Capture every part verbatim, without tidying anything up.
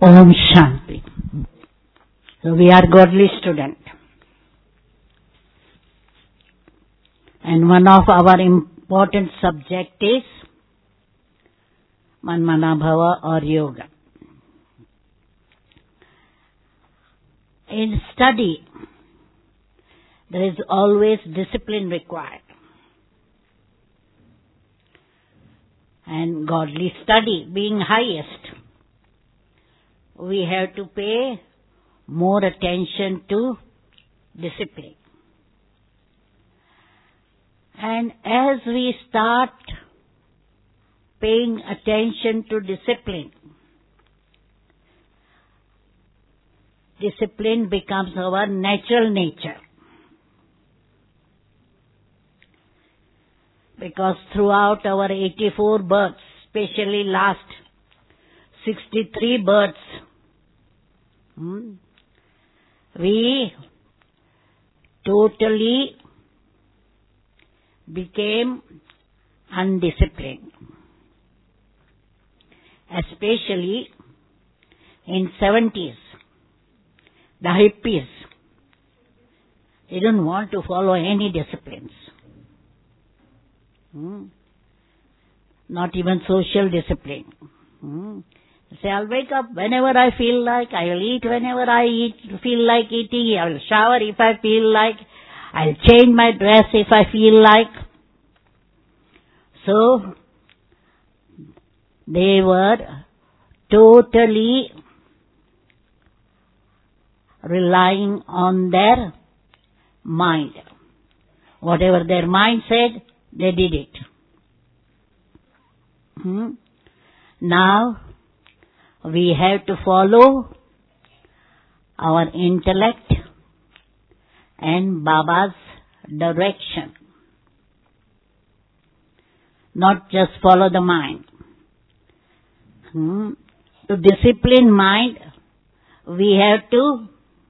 Om Shanti. So we are godly student. And one of our important subject is Manmanabhava or Yoga. In study, there is always discipline required. And godly study being highest, we have to pay more attention to discipline. And as we start paying attention to discipline, discipline becomes our natural nature. Because throughout our eighty-four births, especially last sixty-three births, hmm, we totally became undisciplined. Especially in seventies, the hippies, they don't want to follow any disciplines. Hmm. Not even social discipline. Hmm. Say, I'll wake up whenever I feel like, I will eat whenever I eat, feel like eating, I will shower if I feel like, I'll change my dress if I feel like. So, they were totally relying on their mind. Whatever their mind said, they did it. Hmm? Now, we have to follow our intellect and Baba's direction. Not just follow the mind. Hmm? To discipline mind, we have to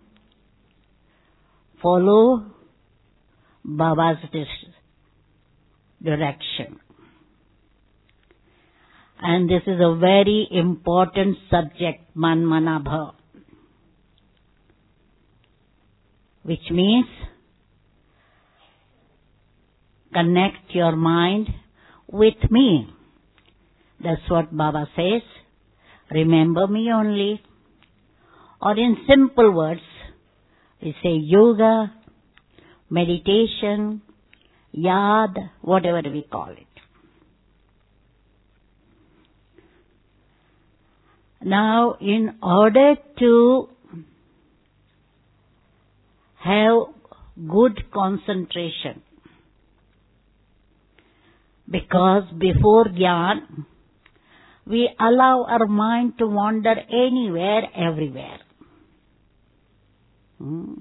follow Baba's direction. And this is a very important subject, Manmanabhava, which means connect your mind with me. That's what Baba says. Remember me only. Or in simple words, we say yoga, meditation, yad, whatever we call it. Now, in order to have good concentration, because before Gyan, we allow our mind to wander anywhere, everywhere. Hmm.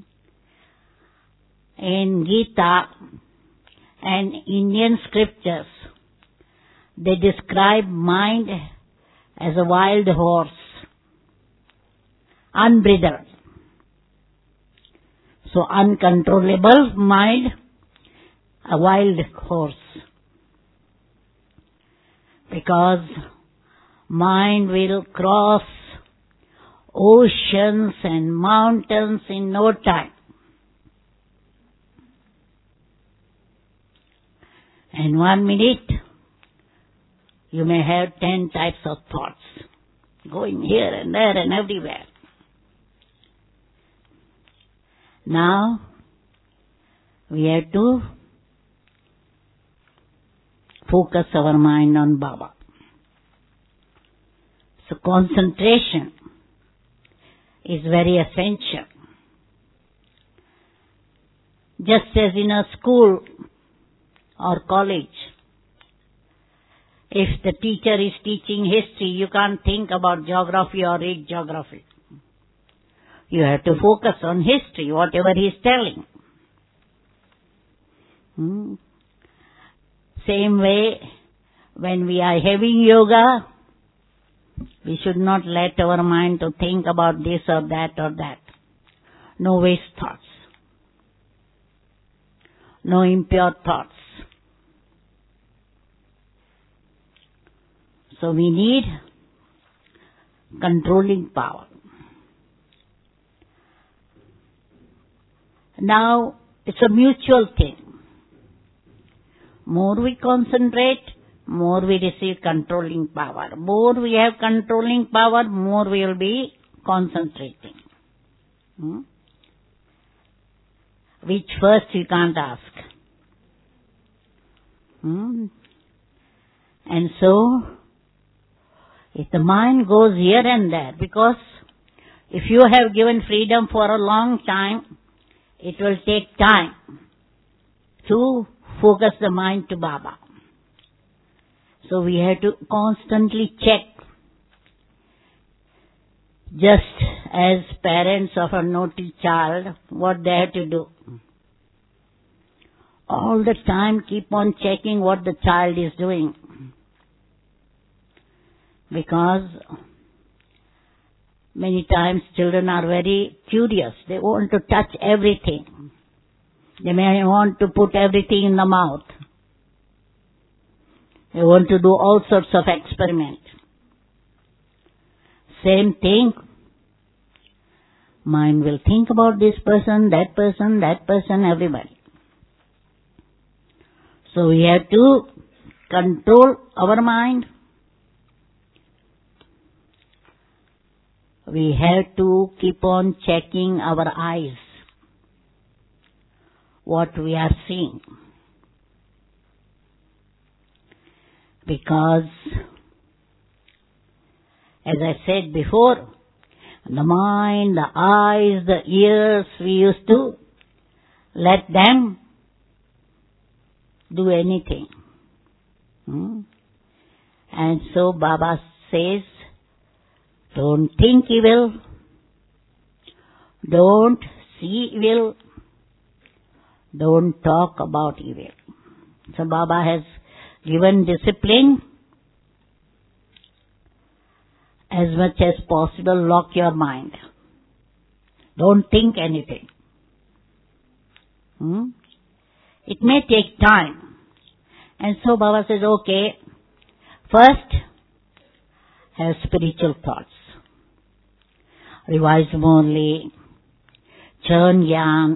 In Gita and Indian scriptures, they describe mind as a wild horse, unbridled. So uncontrollable mind, a wild horse. Because mind will cross oceans and mountains in no time. In one minute, you may have ten types of thoughts going here and there and everywhere. Now, we have to focus our mind on Baba. So concentration is very essential. Just as in a school or college, if the teacher is teaching history, you can't think about geography or read geography. You have to focus on history, whatever he is telling. Hmm. Same way, when we are having yoga, we should not let our mind to think about this or that or that. No waste thoughts. No impure thoughts. So we need controlling power. Now, it's a mutual thing. More we concentrate, more we receive controlling power. More we have controlling power, more we will be concentrating. Hmm? Which first you can't ask. Hmm? And so, if the mind goes here and there, because if you have given freedom for a long time, it will take time to focus the mind to Baba. So we have to constantly check. Just as parents of a naughty child, what they have to do. All the time keep on checking what the child is doing. Because many times children are very curious. They want to touch everything. They may want to put everything in the mouth. They want to do all sorts of experiments. Same thing. Mind will think about this person, that person, that person, everybody. So we have to control our mind. We have to keep on checking our eyes, what we are seeing. Because, as I said before, the mind, the eyes, the ears, we used to let them do anything. Hmm? And so Baba says, don't think evil, don't see evil, don't talk about evil. So Baba has given discipline. As much as possible, lock your mind. Don't think anything. Hmm? It may take time. And so Baba says, okay, first, have spiritual thoughts. Revise Murli, churn Gyan,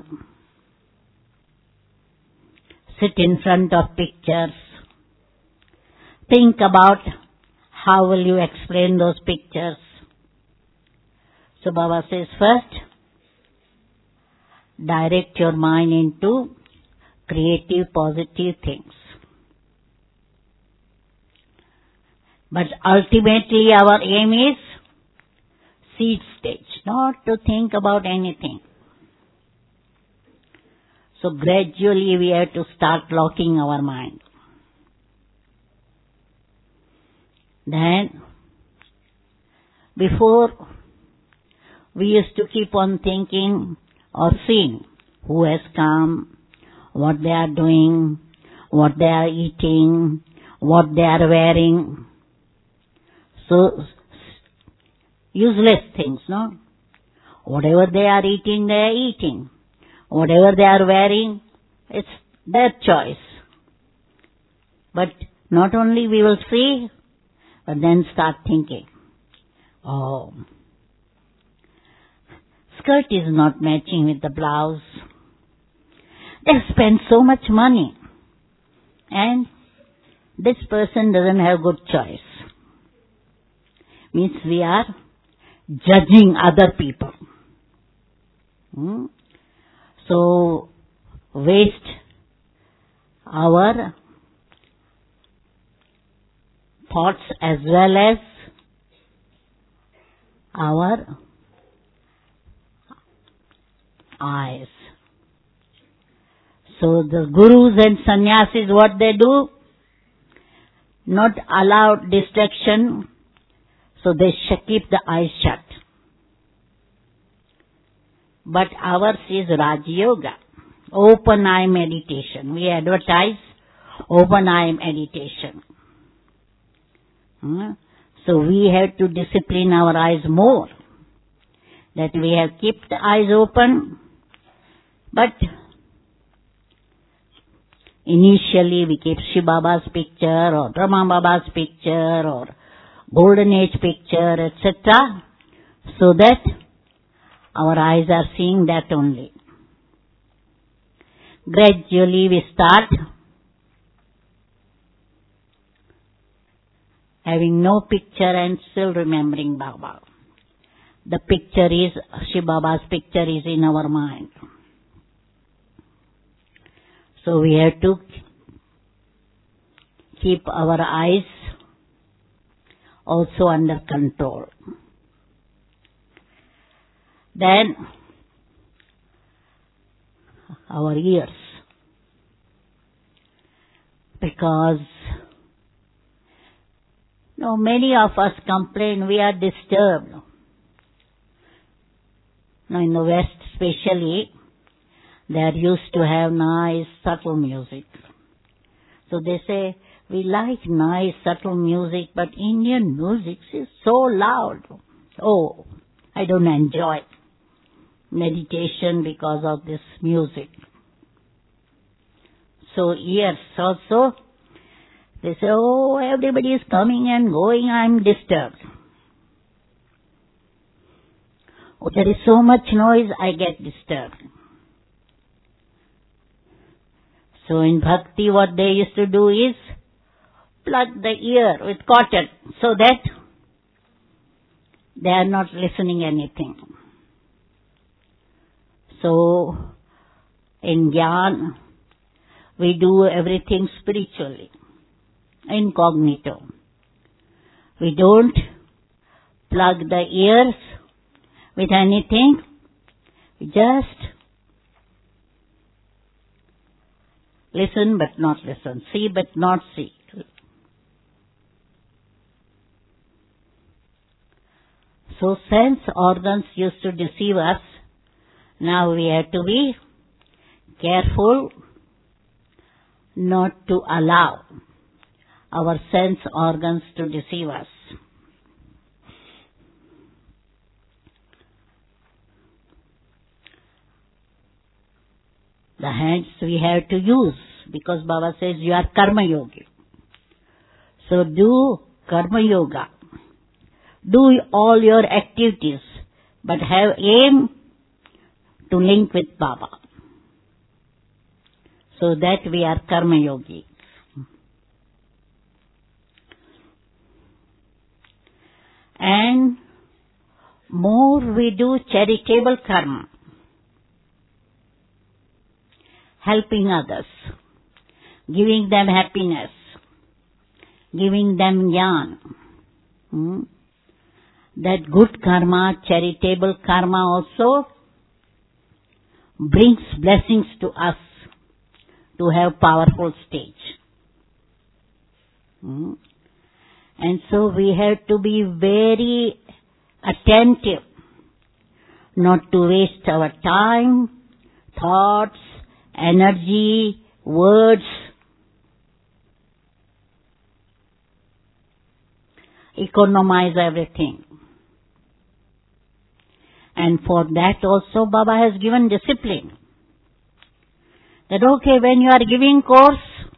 sit in front of pictures, think about how will you explain those pictures. So Baba says, first, direct your mind into creative, positive things. But ultimately our aim is seed stage, not to think about anything. So gradually we have to start locking our mind. Then, before, we used to keep on thinking or seeing who has come, what they are doing, what they are eating, what they are wearing. So, useless things, no? Whatever they are eating, they are eating. Whatever they are wearing, it's their choice. But not only we will see, but then start thinking, oh, skirt is not matching with the blouse. They spend so much money. And this person doesn't have good choice. Means we are judging other people. Hmm? So, waste our thoughts as well as our eyes. So the gurus and sannyasis, what they do, not allow distraction, so they sh- keep the eyes shut. But ours is Raja Yoga, open eye meditation. We advertise open eye meditation. Hmm? So we have to discipline our eyes more. That we have kept the eyes open, but initially we keep Shiva Baba's picture or Brahma Baba's picture or golden age picture, et cetera, so that our eyes are seeing that only. Gradually we start having no picture and still remembering Baba. The picture is, Shiv Baba's picture is in our mind. So we have to keep our eyes also under control. Then our ears, because you know, many of us complain we are disturbed. Now in the West especially, they are used to have nice subtle music. So they say, we like nice subtle music, but Indian music is so loud. Oh, I don't enjoy meditation because of this music. So ears also, they say, oh, everybody is coming and going, I am disturbed. Oh, there is so much noise, I get disturbed. So in bhakti what they used to do is plug the ear with cotton so that they are not listening anything. So in Gyan we do everything spiritually, incognito. We don't plug the ears with anything. We just listen but not listen, see but not see. So sense organs used to deceive us. Now we have to be careful not to allow our sense organs to deceive us. The hands we have to use, because Baba says you are karma yogi. So do karma yoga. Do all your activities, but have aim to link with Baba, so that we are karma yogi. And more we do charitable karma, helping others, giving them happiness, giving them jnana. Hmm? That good karma, charitable karma also brings blessings to us to have powerful stage. Hmm? And so we have to be very attentive not to waste our time, thoughts, energy, words. Economize everything. And for that also Baba has given discipline. That okay, when you are giving course,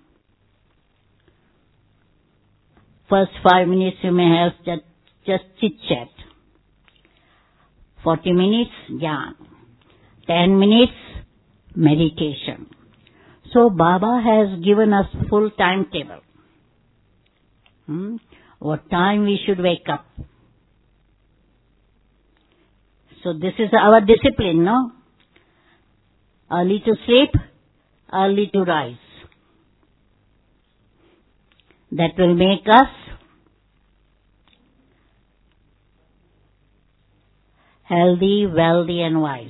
first five minutes you may have just, just chit-chat. Forty minutes, jnana. Ten minutes, meditation. So Baba has given us full timetable. Hmm? What time we should wake up. So this is our discipline, no? Early to sleep, early to rise. That will make us healthy, wealthy and wise.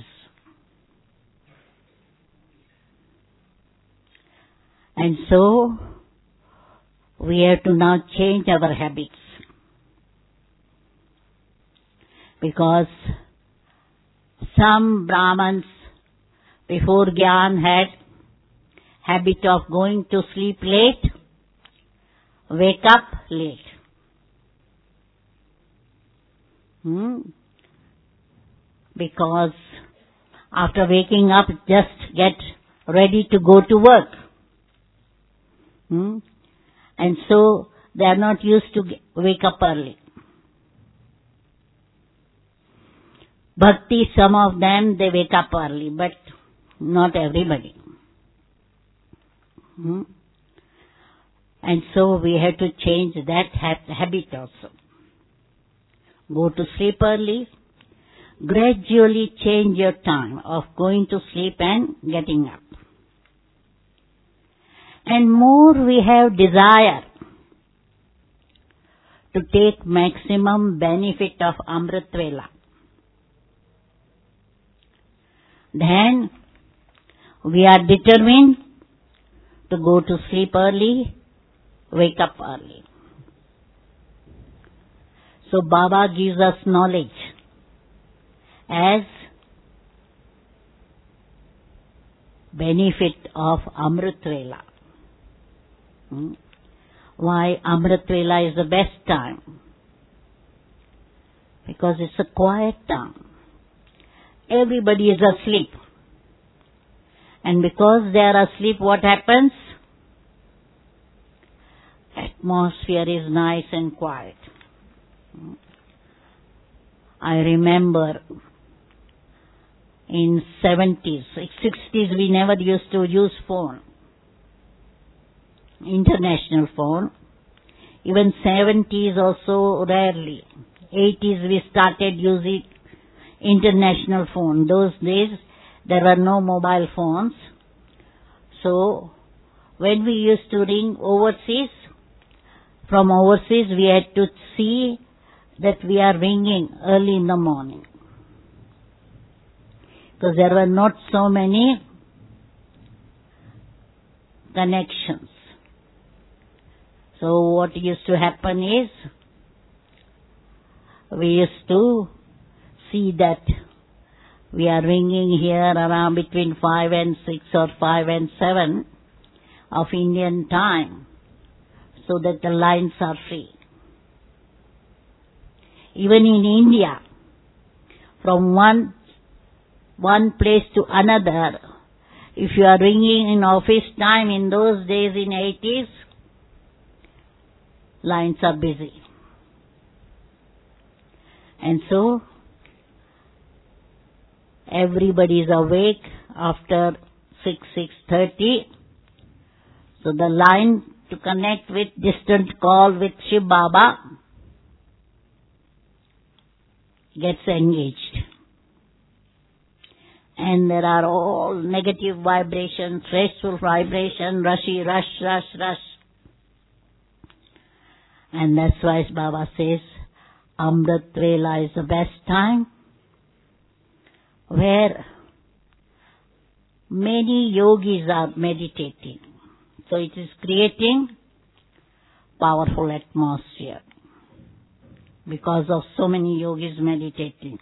And so, we have to now change our habits. Because some Brahmins before Gyan had habit of going to sleep late, wake up late. Hmm? Because after waking up, just get ready to go to work. Hmm? And so they are not used to wake up early. Bhakti, some of them, they wake up early, but not everybody. Hmm? And so we have to change that ha- habit also. Go to sleep early. Gradually change your time of going to sleep and getting up. And more we have desire to take maximum benefit of Amrit Vela. Then we are determined to go to sleep early, wake up early. So Baba gives us knowledge as benefit of Amrit Vela. Hmm? Why Amrit Vela is the best time? Because it's a quiet time. Everybody is asleep. And because they are asleep, what happens? Atmosphere is nice and quiet. I remember in seventies, sixties we never used to use phone. International phone. Even seventies also rarely. eighties we started using international phone. Those days there were no mobile phones. So when we used to ring overseas, from overseas we had to see that we are ringing early in the morning. Because there were not so many connections. So what used to happen is, we used to see that we are ringing here around between five and six or five and seven of Indian time, so that the lines are free. Even in India, from one one place to another, if you are ringing in office time, in those days in eighties, lines are busy. And so, everybody is awake after six, six thirty. So the line to connect with distant call with Shiv Baba gets engaged. And there are all negative vibrations, stressful vibration, rushy, rush, rush, rush. And that's why Baba says, Amrit Vela is the best time where many yogis are meditating. So it is creating powerful atmosphere because of so many yogis meditating.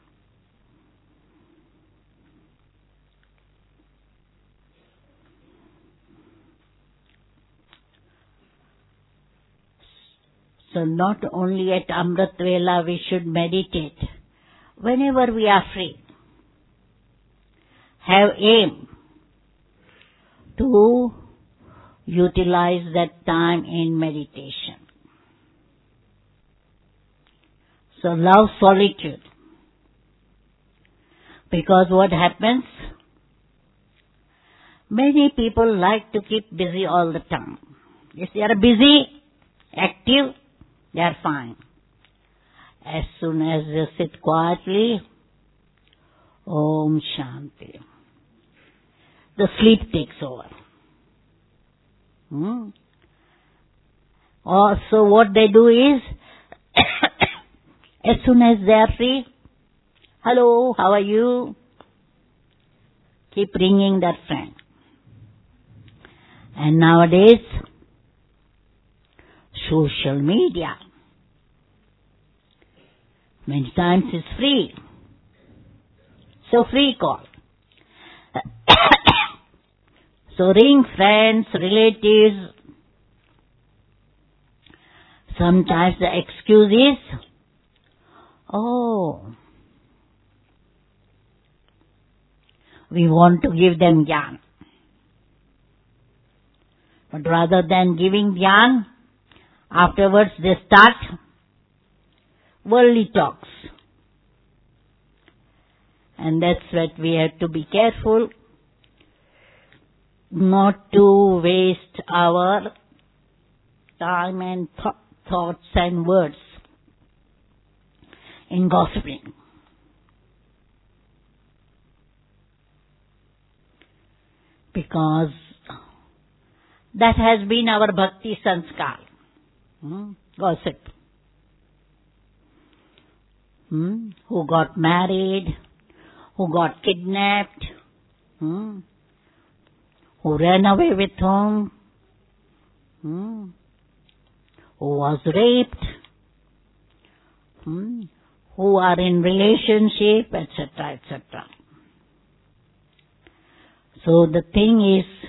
So not only at Amrit Vela we should meditate. Whenever we are free, have aim to utilize that time in meditation. So love solitude. Because what happens? Many people like to keep busy all the time. If they are busy, active, they are fine. As soon as they sit quietly, Om Shanti, the sleep takes over. Hmm? Also what they do is, as soon as they are free, hello, how are you? Keep ringing that friend. And nowadays, social media, many times it's free. So free call. So ring friends, relatives. Sometimes the excuse is, oh, we want to give them jnana. But rather than giving jnana, afterwards they start worldly talks. And that's what we have to be careful not to waste our time and th- thoughts and words in gossiping. Because that has been our bhakti sanskar. Hmm? Gossip. Hmm? Who got married, who got kidnapped, hmm? who ran away with whom, hmm? who was raped, hmm? who are in relationship, et cetera, et cetera. So the thing is,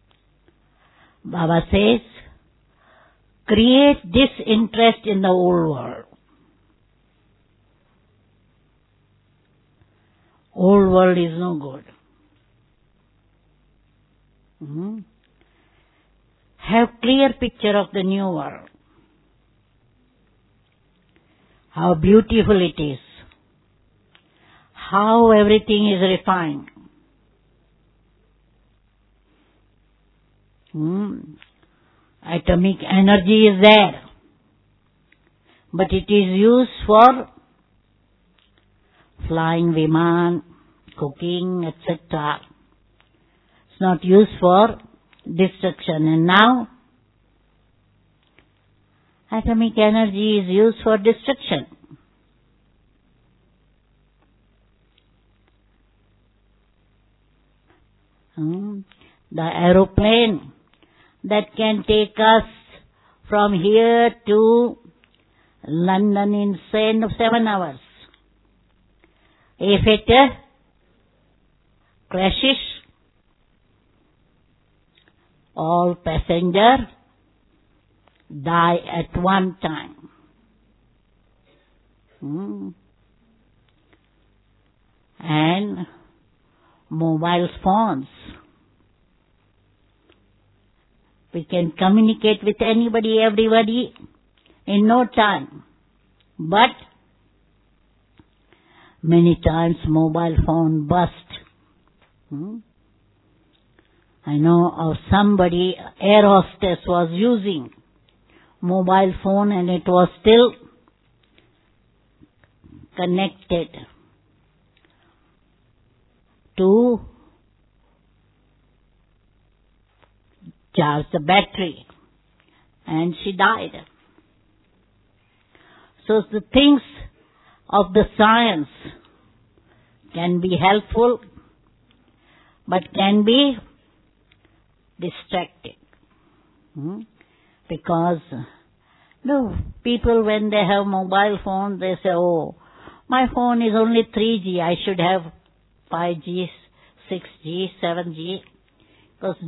Baba says, create disinterest in the old world. Old world is no good. Mm-hmm. Have clear picture of the new world. How beautiful it is. How everything is refined. Hmm. Atomic energy is there, but it is used for flying viman, cooking, et cetera. It's not used for destruction. And now, atomic energy is used for destruction. Hmm. The aeroplane that can take us from here to London in say seven hours. If it uh, crashes, all passengers die at one time. Hmm. And mobile phones. We can communicate with anybody, everybody in no time. But many times mobile phone burst. Hmm? I know of somebody, air hostess was using mobile phone and it was still connected to charge the battery, and she died. So the things of the science can be helpful, but can be distracting. Hmm? Because, no, people when they have mobile phone, they say, oh, my phone is only three G, I should have five G, six G, seven G, because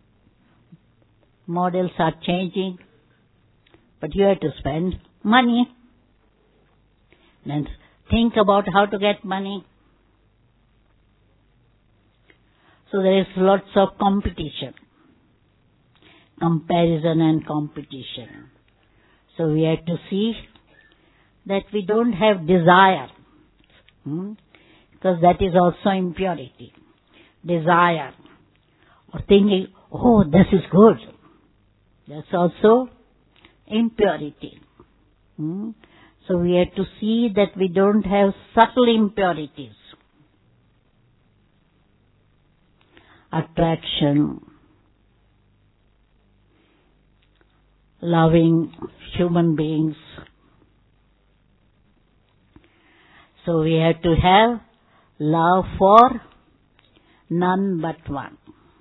models are changing, but you have to spend money. Then think about how to get money. So there is lots of competition, comparison and competition. So we have to see that we don't have desire, hmm? because that is also impurity. Desire, or thinking, oh, this is good. That's also impurity. Hmm? So we have to see that we don't have subtle impurities. Attraction, loving human beings. So we have to have love for none but one.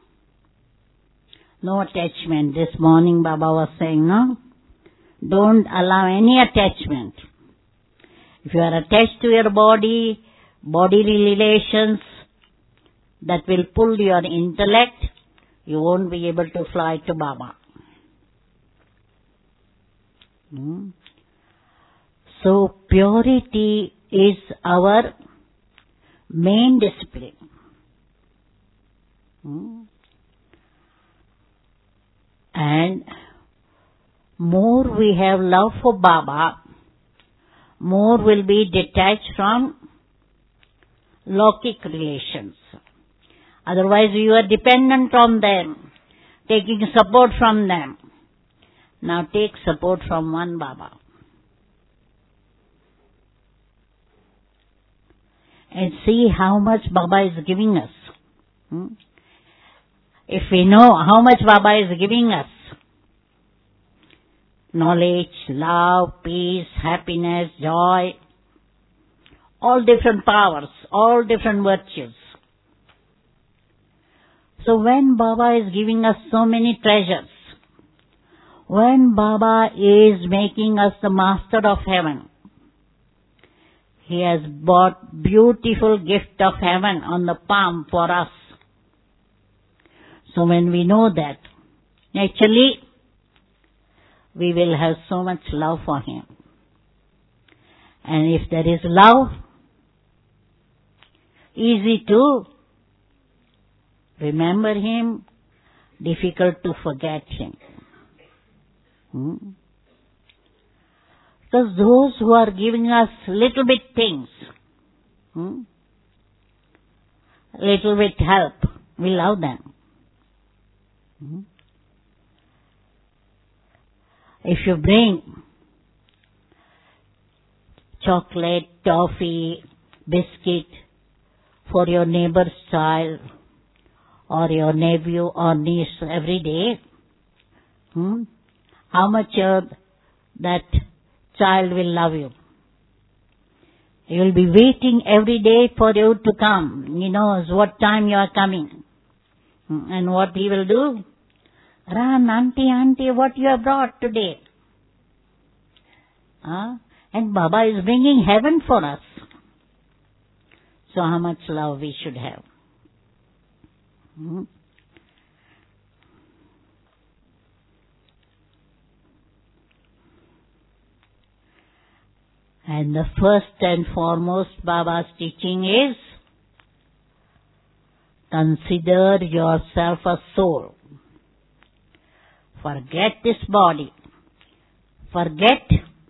No attachment. This morning Baba was saying, no? Don't allow any attachment. If you are attached to your body, bodily relations, that will pull your intellect, you won't be able to fly to Baba. Hmm? So purity is our main discipline. Hmm? And more we have love for Baba, more will be detached from Lokik relations. Otherwise we were dependent on them, taking support from them. Now take support from one Baba. And see how much Baba is giving us. Hmm? If we know how much Baba is giving us, knowledge, love, peace, happiness, joy, all different powers, all different virtues. So when Baba is giving us so many treasures, when Baba is making us the master of heaven, He has brought beautiful gift of heaven on the palm for us. So when we know that, naturally, we will have so much love for Him. And if there is love, easy to remember Him, difficult to forget Him. Hmm? Because those who are giving us little bit things, hmm, little bit help, we love them. Hmm? If you bring chocolate, toffee, biscuit for your neighbor's child or your nephew or niece every day, hmm, how much uh, that child will love you. He will be waiting every day for you to come. He knows what time you are coming. And what he will do? Run, auntie, auntie, what you have brought today? Huh? And Baba is bringing heaven for us. So how much love we should have. Hmm? And the first and foremost Baba's teaching is, consider yourself a soul. Forget this body. Forget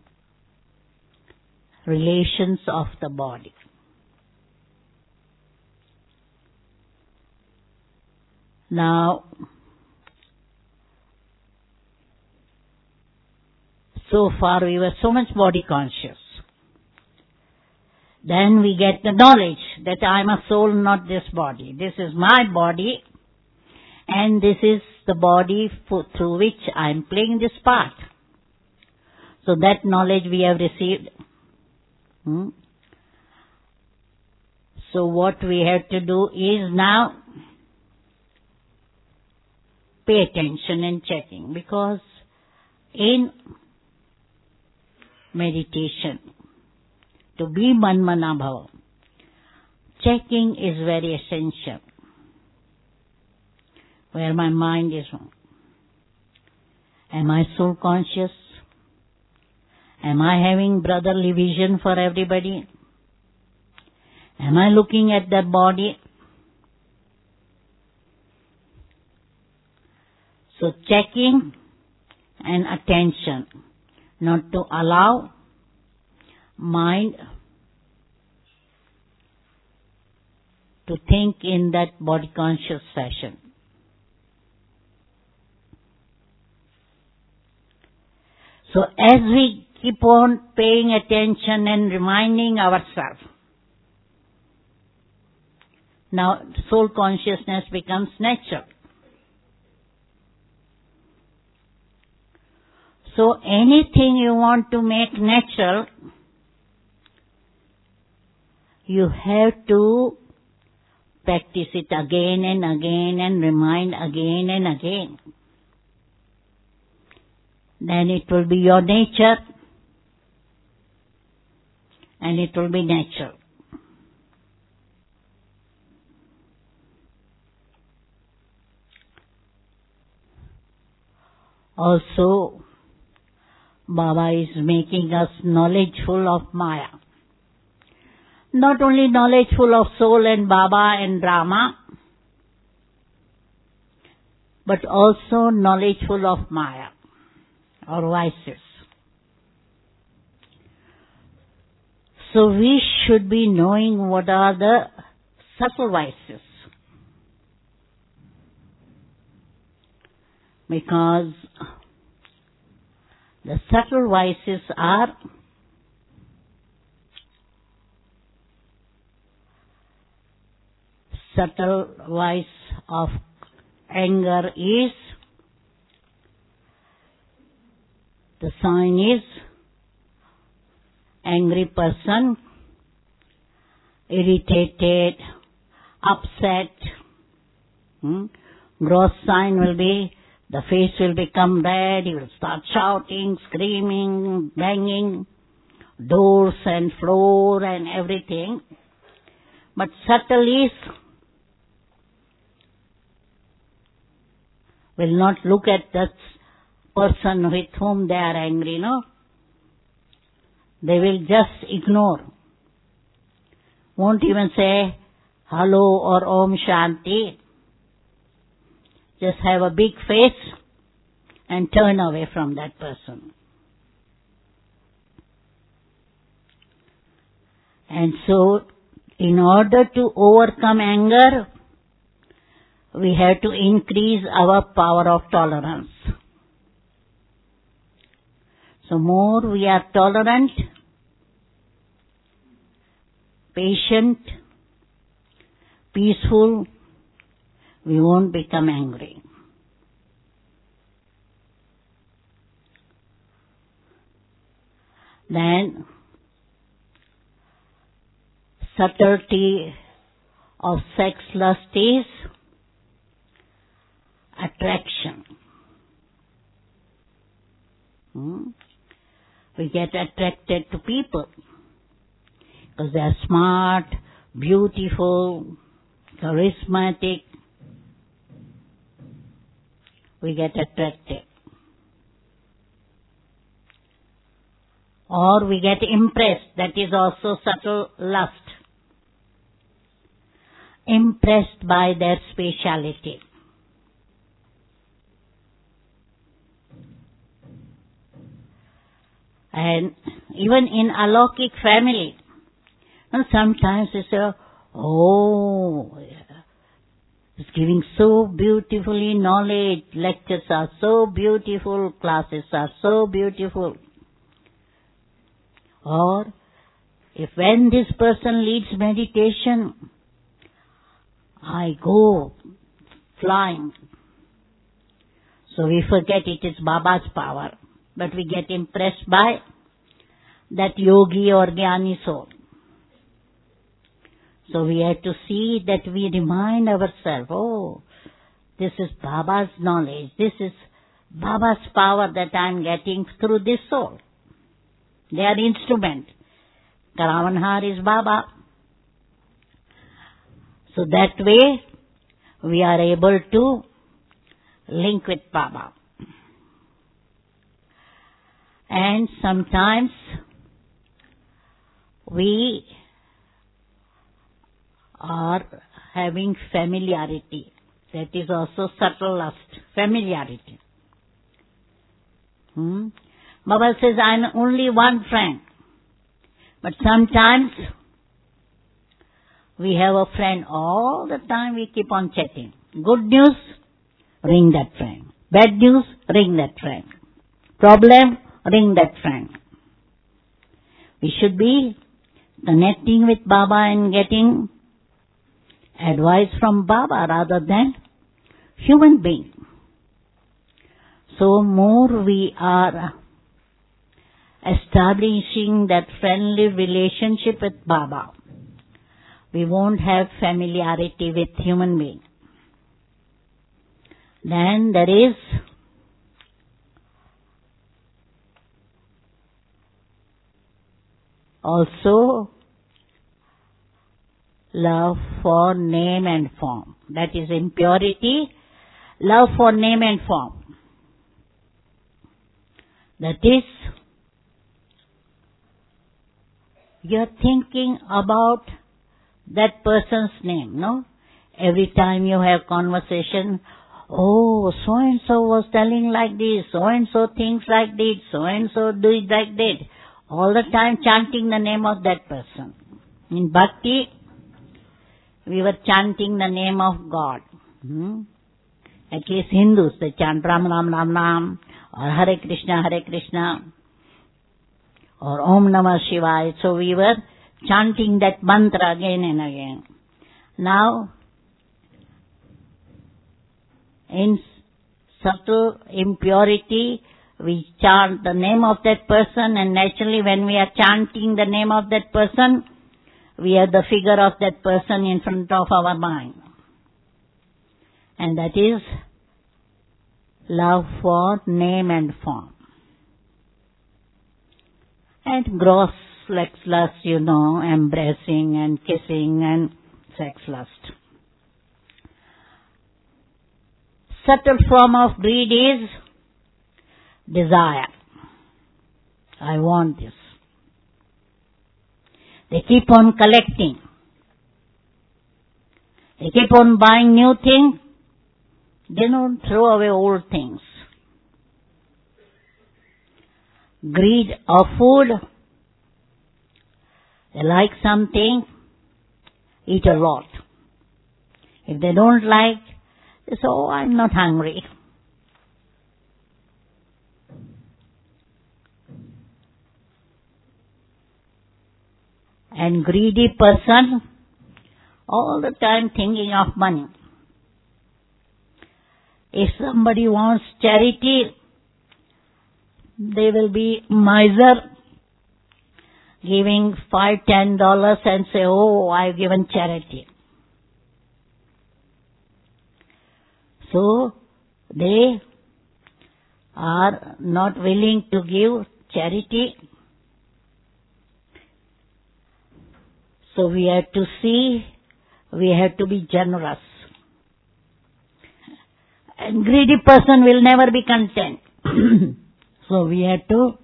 relations of the body. Now, so far we were so much body conscious. Then we get the knowledge that I am a soul, not this body. This is my body, and this is the body for, through which I am playing this part. So that knowledge we have received. Hmm? So what we have to do is now pay attention and checking, because in meditation, to be Manmana Bhava, checking is very essential. Where my mind is on. Am I soul conscious? Am I having brotherly vision for everybody? Am I looking at that body? So checking and attention, not to allow mind to think in that body conscious fashion. So as we keep on paying attention and reminding ourselves, now soul consciousness becomes natural. So anything you want to make natural, you have to practice it again and again and remind again and again. Then it will be your nature and it will be natural. Also, Baba is making us knowledgeful of Maya. Not only knowledgeful of soul and Baba and Brahma, but also knowledgeful of Maya, or vices. So we should be knowing what are the subtle vices. Because the subtle vices are subtle vice of anger is, the sign is angry person, irritated, upset. Hmm? Gross sign will be, the face will become red, he will start shouting, screaming, banging doors and floor and everything. But subtle is, will not look at that person with whom they are angry, no? They will just ignore. Won't even say hello or Om Shanti. Just have a big face and turn away from that person. And so, in order to overcome anger, we have to increase our power of tolerance. So more we are tolerant, patient, peaceful, we won't become angry. Then, subtlety of sex lust is attraction. Hmm? We get attracted to people because they are smart, beautiful, charismatic. We get attracted. Or we get impressed. That is also subtle lust. Impressed by their speciality. And even in alaukic family, sometimes they say, oh, it's giving so beautifully knowledge, lectures are so beautiful, classes are so beautiful. Or, if when this person leads meditation, I go flying. So we forget it is Baba's power. But we get impressed by that yogi or jnani soul. So we have to see that we remind ourselves, oh, this is Baba's knowledge, this is Baba's power that I am getting through this soul. They are instrument. Karavanhar is Baba. So that way we are able to link with Baba. And sometimes we are having familiarity. That is also subtle lust. Familiarity. Hmm? Baba says, I am only one friend. But sometimes we have a friend all the time, we keep on chatting. Good news, ring that friend. Bad news, ring that friend. Problem, ring that friend. We should be connecting with Baba and getting advice from Baba rather than human being. So more we are establishing that friendly relationship with Baba, we won't have familiarity with human being. Then there is also love for name and form. That is impurity, love for name and form. That is, you are thinking about that person's name, no? Every time you have conversation, oh, so-and-so was telling like this, so-and-so thinks like this, so-and-so do it like that. All the time chanting the name of that person. In bhakti, we were chanting the name of God. Hmm? At least Hindus, they chant Ram Ram Ram Ram, or Hare Krishna Hare Krishna, or Om Namah Shivaya. So we were chanting that mantra again and again. Now, in subtle impurity, we chant the name of that person, and naturally when we are chanting the name of that person, we have the figure of that person in front of our mind. And that is love for name and form. And gross sex lust, you know, embracing and kissing and sex lust. Subtle form of greed is desire. I want this. They keep on collecting. They keep on buying new things. They don't throw away old things. Greed of food. They like something, eat a lot. If they don't like, they say, oh, I'm not hungry. And greedy person, all the time thinking of money. If somebody wants charity, they will be miser, giving five, ten dollars and say, oh, I've given charity. So, they are not willing to give charity. So we have to see, we have to be generous. And greedy person will never be content. So we have to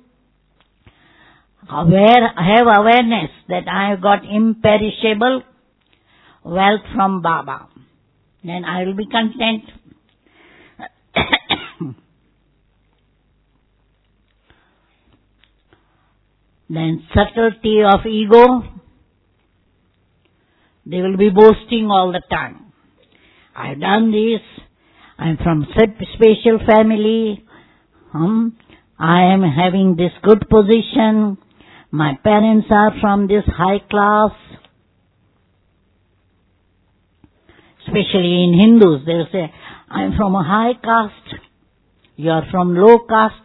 aware, have awareness that I have got imperishable wealth from Baba. Then I will be content. Then subtlety of ego. They will be boasting all the time. I have done this. I am from special family. Um, I am having this good position. My parents are from this high class. Especially in Hindus, they will say, I am from a high caste. You are from low caste.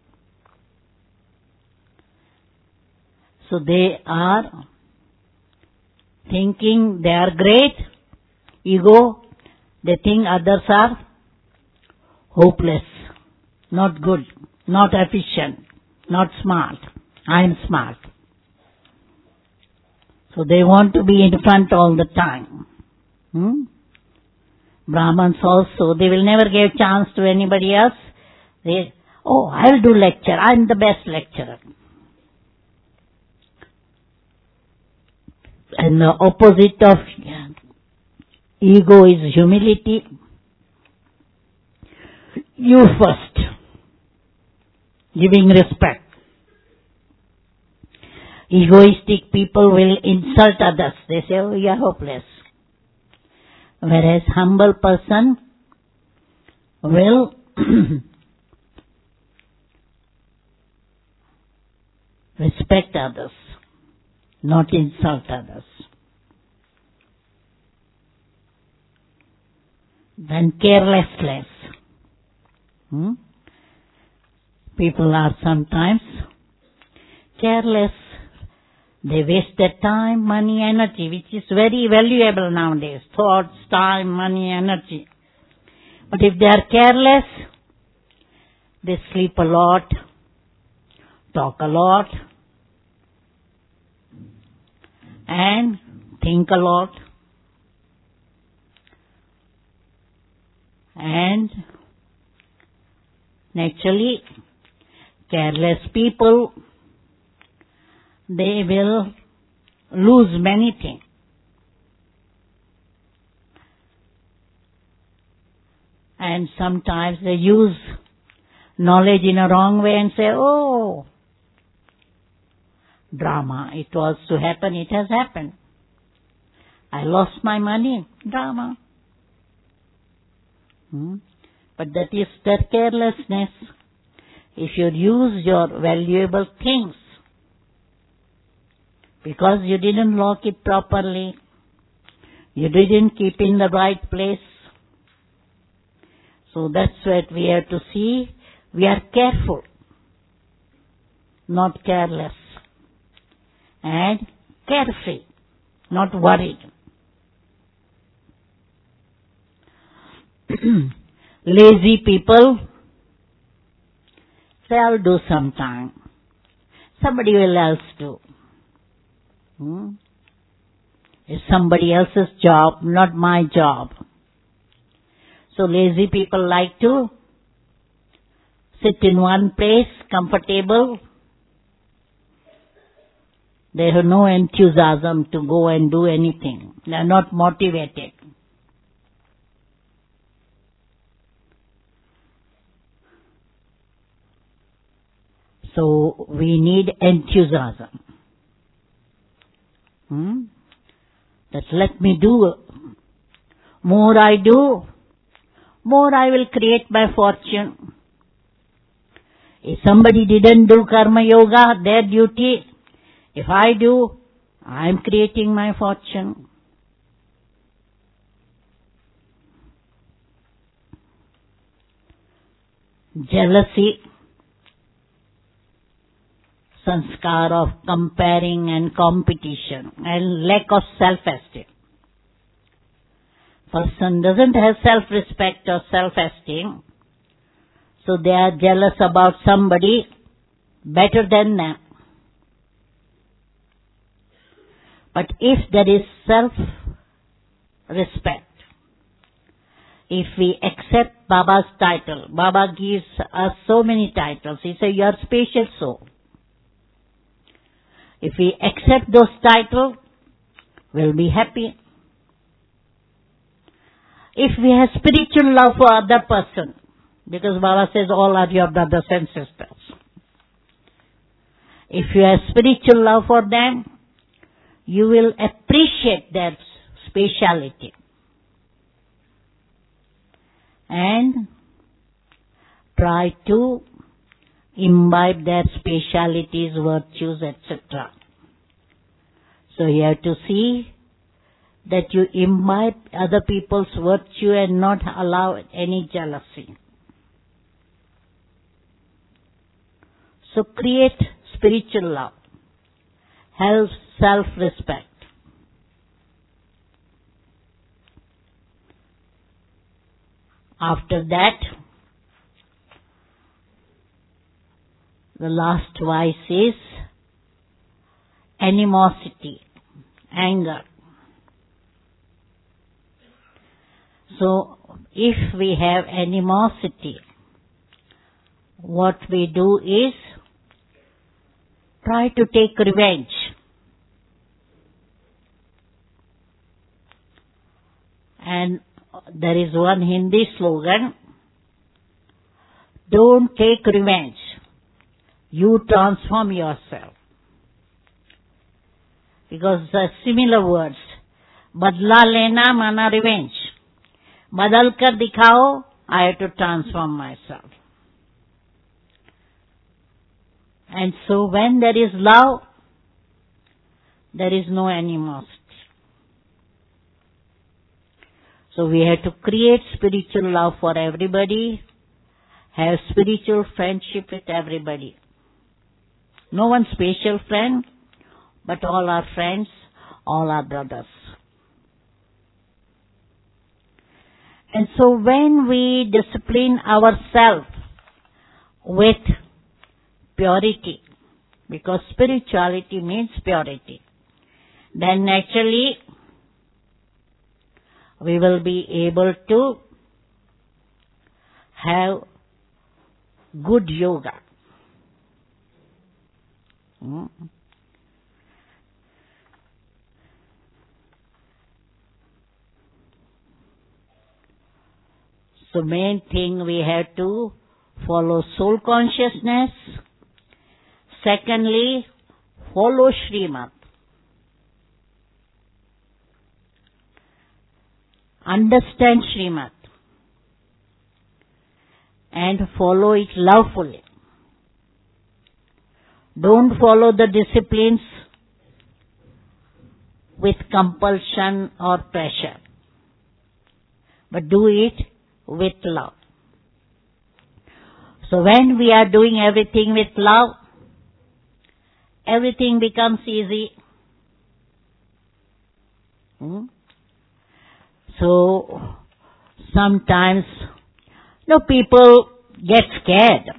So they are thinking they are great. Ego, they think others are hopeless, not good, not efficient, not smart. I am smart. So they want to be in front all the time. Hmm? Brahmins also, they will never give chance to anybody else. They, oh, I will do lecture. I am the best lecturer. And the opposite of ego is humility. You first, giving respect. Egoistic people will insult others. They say, oh, you are hopeless. Whereas humble person will respect others, not insult others. Then carelessness. Hmm? People are sometimes careless. They waste their time, money, energy, which is very valuable nowadays. Thoughts, time, money, energy. But if they are careless, they sleep a lot, talk a lot, and think a lot. And naturally, careless people, they will lose many things. And sometimes they use knowledge in a wrong way and say, oh, drama, it was to happen, it has happened. I lost my money. Drama. Hmm? But that is their carelessness. If you use your valuable things, because you didn't lock it properly, you didn't keep in the right place. So that's what we have to see. We are careful, not careless, and carefree, not worried. Lazy people say, I'll do sometime. Somebody will else do. Hmm? It's somebody else's job, not my job. So lazy people like to sit in one place, comfortable. They have no enthusiasm to go and do anything. They are not motivated. So we need enthusiasm. Hmm? That let me do. More I do, more I will create my fortune. If somebody didn't do karma yoga, their duty, if I do, I am creating my fortune. Jealousy, sanskar of comparing and competition, and lack of self-esteem. Person doesn't have self-respect or self-esteem, so they are jealous about somebody better than them. But if there is self-respect, if we accept Baba's title, Baba gives us so many titles. He says, you are special soul. If we accept those titles, we'll be happy. If we have spiritual love for other person, because Baba says all are your brothers and sisters. If you have spiritual love for them, you will appreciate their speciality and try to imbibe their specialities, virtues, et cetera. So you have to see that you imbibe other people's virtue and not allow any jealousy. So create spiritual love, have self-respect. After that, the last vice is animosity, anger. So, if we have animosity, what we do is try to take revenge. And there is one Hindi slogan, don't take revenge, you transform yourself. Because the similar words, badla lena mana revenge. Badal kar dikhao, I have to transform myself. And so when there is love, there is no animosity. So we have to create spiritual love for everybody, have spiritual friendship with everybody. No one special friend, but all are friends, all are brothers. And so when we discipline ourselves with purity, because spirituality means purity, then naturally we will be able to have good yoga. Hmm. So main thing we have to follow soul consciousness. Secondly, follow Srimad. understand Srimad and follow it lovefully. Don't follow the disciplines with compulsion or pressure, but do it with love. So when we are doing everything with love, everything becomes easy. Hmm? So sometimes, you know, people get scared.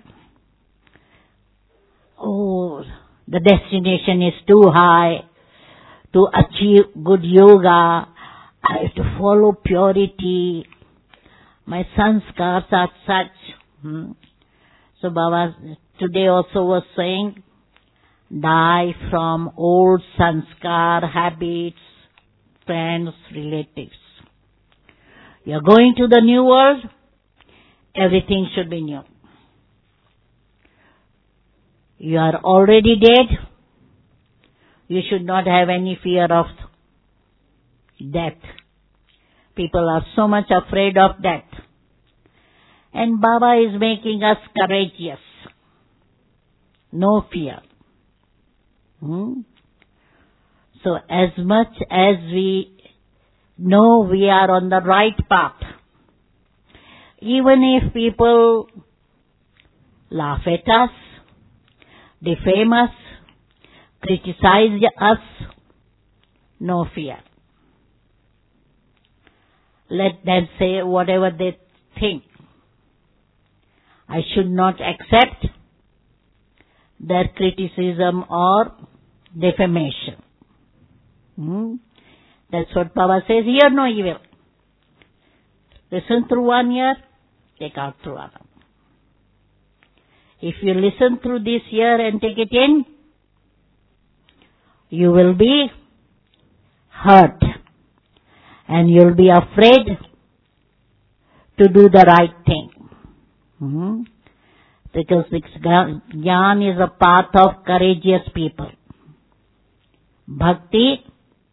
Oh, the destination is too high. To achieve good yoga, I have to follow purity. My sanskars are such. Hmm? So Baba today also was saying, die from old sanskar, habits, friends, relatives. You are going to the new world, everything should be new. You are already dead. You should not have any fear of death. People are so much afraid of death. And Baba is making us courageous. No fear. Hmm? So as much as we know we are on the right path, even if people laugh at us, defame us, criticize us, no fear. Let them say whatever they think. I should not accept their criticism or defamation. Hmm? That's what Baba says, hear no evil. Listen through one ear, take out through another. If you listen through this ear and take it in, you will be hurt and you'll be afraid to do the right thing. Mm-hmm. Because Jnana is a path of courageous people. Bhakti,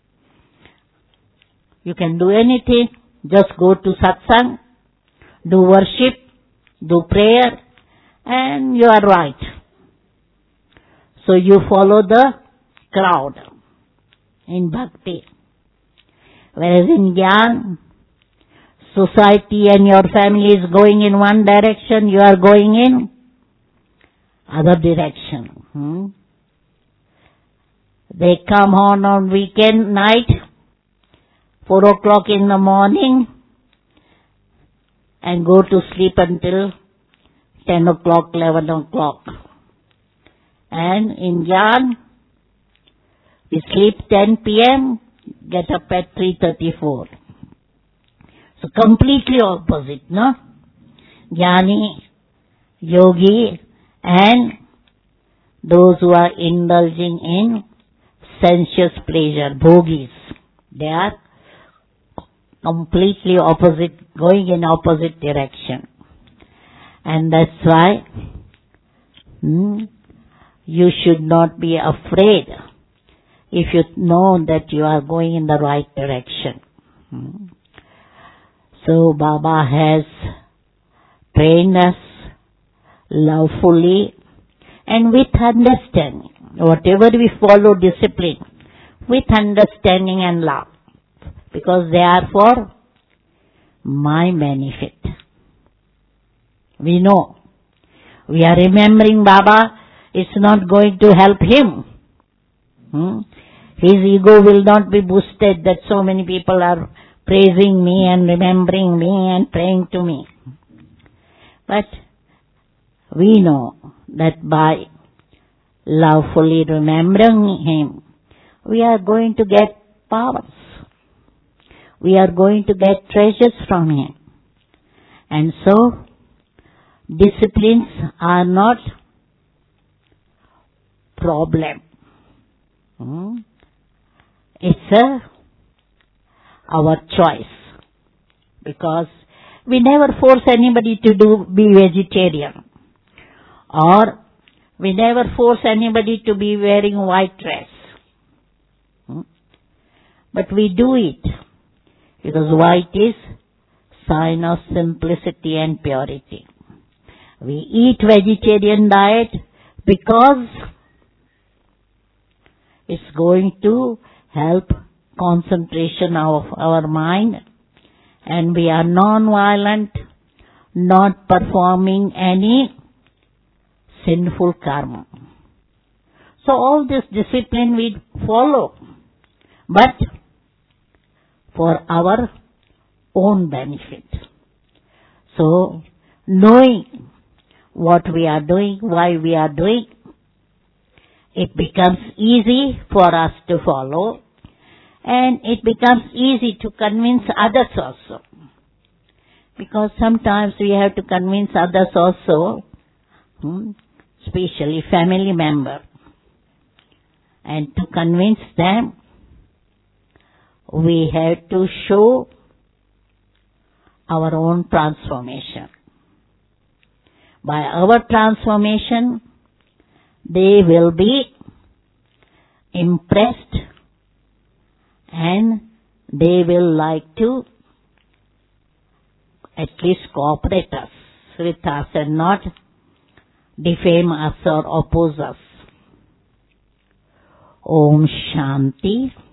you can do anything, just go to satsang, do worship, do prayer, and you are right. So you follow the crowd in bhakti. Whereas in Jnana, society and your family is going in one direction, you are going in other direction. Hmm? They come on on weekend night, four o'clock in the morning, and go to sleep until ten o'clock, eleven o'clock. And in Jnana, we sleep ten p.m., get up at three thirty-four. So completely opposite, no? Jnani, yogi, and those who are indulging in sensuous pleasure, bhogis, they are completely opposite, going in opposite direction. And that's why hmm, you should not be afraid if you know that you are going in the right direction. Hmm. So Baba has trained us lovefully and with understanding. Whatever we follow discipline, with understanding and love. Because they are for my benefit. We know. We are remembering Baba, it's not going to help him. Hmm? His ego will not be boosted that so many people are praising me and remembering me and praying to me. But we know that by lovefully remembering him, we are going to get powers. We are going to get treasures from him. And so, disciplines are not problem. Hmm? It's a, our choice. Because we never force anybody to do be vegetarian. Or we never force anybody to be wearing white dress. Hmm? But we do it. Because white is sign of simplicity and purity. We eat vegetarian diet because it's going to help concentration of our mind, and we are non-violent, not performing any sinful karma. So all this discipline we follow, but for our own benefit. So knowing what we are doing, why we are doing, it becomes easy for us to follow, and it becomes easy to convince others also. Because sometimes we have to convince others also, hmm, especially family members. And to convince them, we have to show our own transformation. By our transformation, they will be impressed and they will like to at least cooperate us with us and not defame us or oppose us. Om Shanti.